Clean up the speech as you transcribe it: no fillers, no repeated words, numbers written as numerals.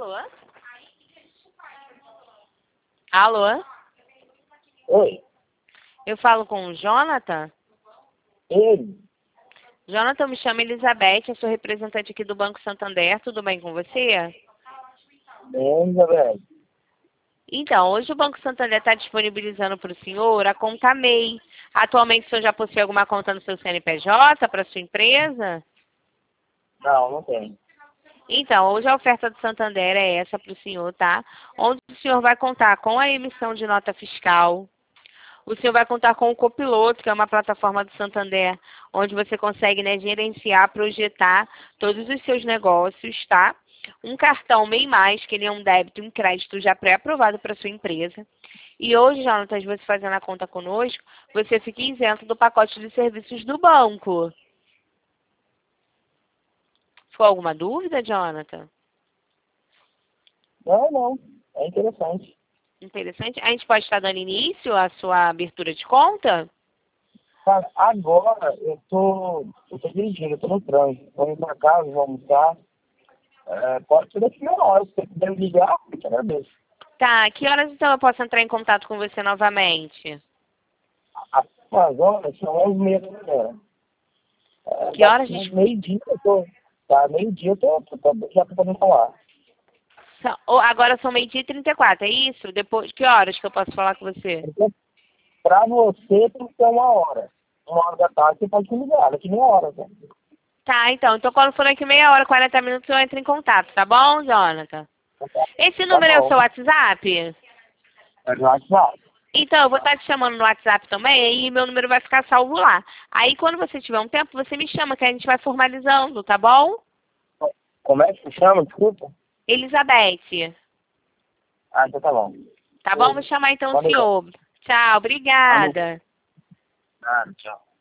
Alô? Alô? Oi, Eu falo com o Jonathan? ele? Jonathan, me chama Elizabeth, eu sou representante aqui do Banco Santander, tudo bem com você? Bem, Isabel. Então, hoje o Banco Santander está disponibilizando para o senhor a conta MEI. Atualmente o senhor já possui alguma conta no seu CNPJ para sua empresa? Não, não tem. Então, hoje a oferta do Santander é essa para o senhor, tá? Onde o senhor vai contar com a emissão de nota fiscal. O senhor vai contar com o Copiloto, que é uma plataforma do Santander, onde você consegue, né, gerenciar, projetar todos os seus negócios, tá? Um cartão MEI+, que ele é um débito e um crédito já pré-aprovado para sua empresa. E hoje, Jonathan, você fazendo a conta conosco, você fica isento do pacote de serviços do banco. Ficou alguma dúvida, Jonathan? Não. É interessante. Interessante. A gente pode estar dando início à sua abertura de conta? Cara, agora eu tô dirigindo, eu tô no trânsito. Vou ir pra casa, vou almoçar. Pode ser daqui a uma hora. Se você puder me ligar, eu te agradeço. Tá, que horas então eu posso entrar em contato com você novamente? Agora são 11h30 da manhã. Que horas? Daqui uns meio-dia eu tô. Tá, meio-dia já tô podendo falar. Agora são 12h34, é isso? Depois, que horas que eu posso falar com você? Então, pra você tem que ser uma hora. 1h da tarde você pode me ligar, daqui meia hora, tá? Tá, então quando for daqui meia hora, 40 minutos, eu entro em contato, tá bom, Jonathan? Esse Tá número é o bom. seu WhatsApp? É no WhatsApp. Então, eu vou estar te chamando no WhatsApp também e meu número vai ficar salvo lá. Aí, quando você tiver um tempo, você me chama que a gente vai formalizando, tá bom? Como é que se chama? Desculpa. Elizabeth. Ah, então tá bom. Tá bom? Vou chamar então o Valeu. senhor. Tchau, Valeu. obrigada. Ah, tchau.